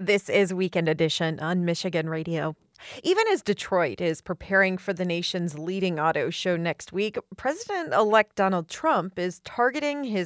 This is Weekend Edition on Michigan Radio. Even as Detroit is preparing for the nation's leading auto show next week, President-elect Donald Trump is targeting his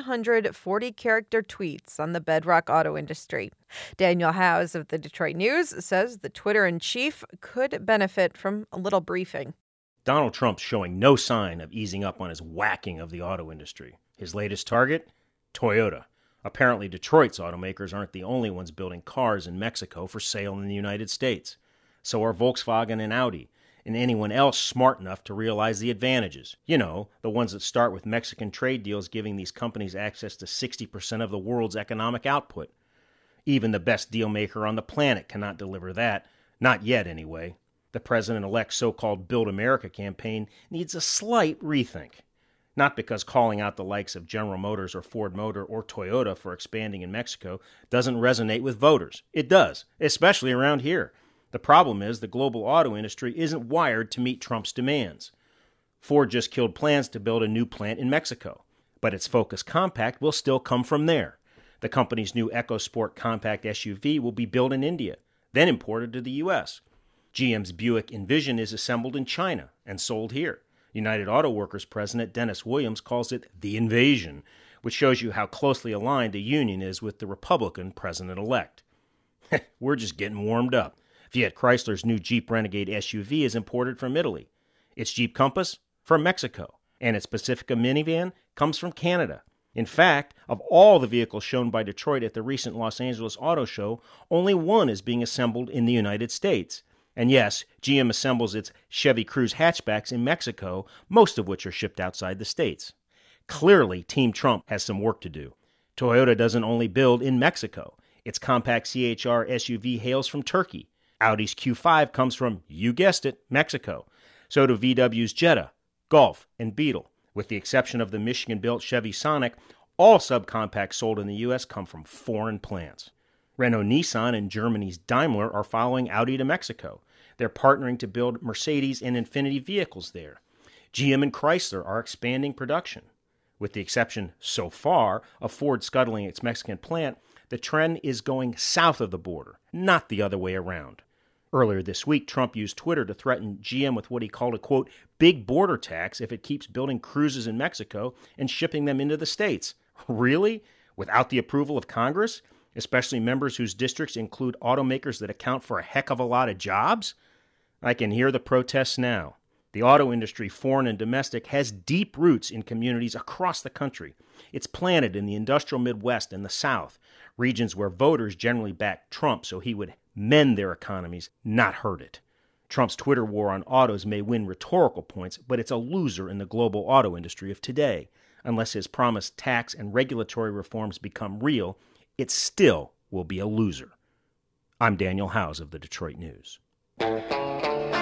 140-character tweets on the bedrock auto industry. Daniel Howes of the Detroit News says the Twitter-in-chief could benefit from a little briefing. Donald Trump's showing no sign of easing up on his whacking of the auto industry. His latest target? Toyota. Apparently, Detroit's automakers aren't the only ones building cars in Mexico for sale in the United States. So are Volkswagen and Audi, and anyone else smart enough to realize the advantages. You know, the ones that start with Mexican trade deals giving these companies access to 60% of the world's economic output. Even the best deal maker on the planet cannot deliver that. Not yet, anyway. The president-elect's so-called Build America campaign needs a slight rethink. Not because calling out the likes of General Motors or Ford Motor or Toyota for expanding in Mexico doesn't resonate with voters. It does, especially around here. The problem is the global auto industry isn't wired to meet Trump's demands. Ford just killed plans to build a new plant in Mexico, but its Focus Compact will still come from there. The company's new EcoSport compact SUV will be built in India, then imported to the U.S. GM's Buick Envision is assembled in China and sold here. United Auto Workers President Dennis Williams calls it the invasion, which shows you how closely aligned the union is with the Republican president-elect. We're just getting warmed up. Fiat Chrysler's new Jeep Renegade SUV is imported from Italy. Its Jeep Compass from Mexico, and its Pacifica minivan comes from Canada. In fact, of all the vehicles shown by Detroit at the recent Los Angeles Auto Show, only one is being assembled in the United States. And yes, GM assembles its Chevy Cruze hatchbacks in Mexico, most of which are shipped outside the states. Clearly, Team Trump has some work to do. Toyota doesn't only build in Mexico. Its compact CHR SUV hails from Turkey. Audi's Q5 comes from, you guessed it, Mexico. So do VW's Jetta, Golf, and Beetle. With the exception of the Michigan-built Chevy Sonic, all subcompacts sold in the U.S. come from foreign plants. Renault-Nissan and Germany's Daimler are following Audi to Mexico. They're partnering to build Mercedes and Infiniti vehicles there. GM and Chrysler are expanding production. With the exception, so far, of Ford scuttling its Mexican plant, the trend is going south of the border, not the other way around. Earlier this week, Trump used Twitter to threaten GM with what he called a, quote, big border tax if it keeps building Cruzes in Mexico and shipping them into the states. Really? Without the approval of Congress? Especially members whose districts include automakers that account for a heck of a lot of jobs? I can hear the protests now. The auto industry, foreign and domestic, has deep roots in communities across the country. It's planted in the industrial Midwest and the South, regions where voters generally back Trump so he would mend their economies, not hurt it. Trump's Twitter war on autos may win rhetorical points, but it's a loser in the global auto industry of today. Unless his promised tax and regulatory reforms become real, it still will be a loser. I'm Daniel Howes of the Detroit News.